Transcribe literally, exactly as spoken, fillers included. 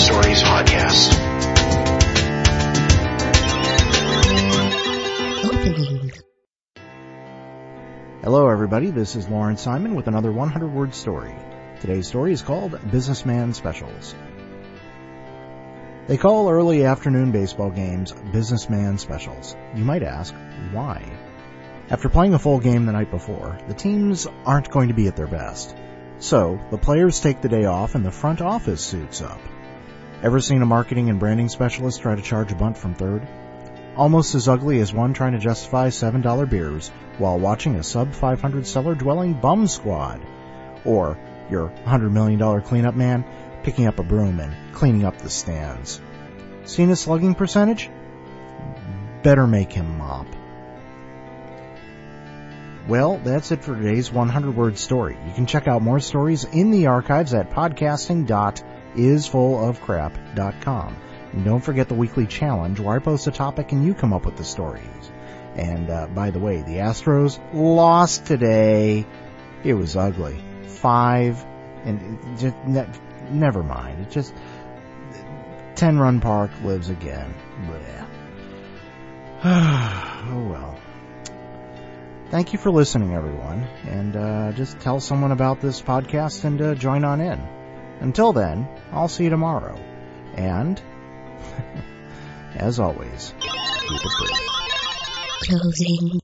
Stories podcast. Opening. Hello, everybody. This is Lauren Simon with another one hundred word story. Today's story is called Businessman Specials. They call early afternoon baseball games Businessman Specials. You might ask, why? After playing a full game the night before, the teams aren't going to be at their best. So, the players take the day off and the front office suits up. Ever seen a marketing and branding specialist try to charge a bunt from third? Almost as ugly as one trying to justify seven dollar beers while watching a sub five hundred cellar-dwelling bum squad. Or your one hundred million dollars cleanup man picking up a broom and cleaning up the stands. Seen his slugging percentage? Better make him mop. Well, that's it for today's one hundred word story. You can check out more stories in the archives at podcasting dot is full of crap dot com. And don't forget the weekly challenge where I post a topic and you come up with the stories. And uh, by the way, the Astros lost today. It was ugly. Five, and it just ne- never mind. It just ten run park lives again. Oh well. Thank you for listening, everyone, and uh, just tell someone about this podcast and uh, join on in. Until then, I'll see you tomorrow. And, as always, keep it brief. Closing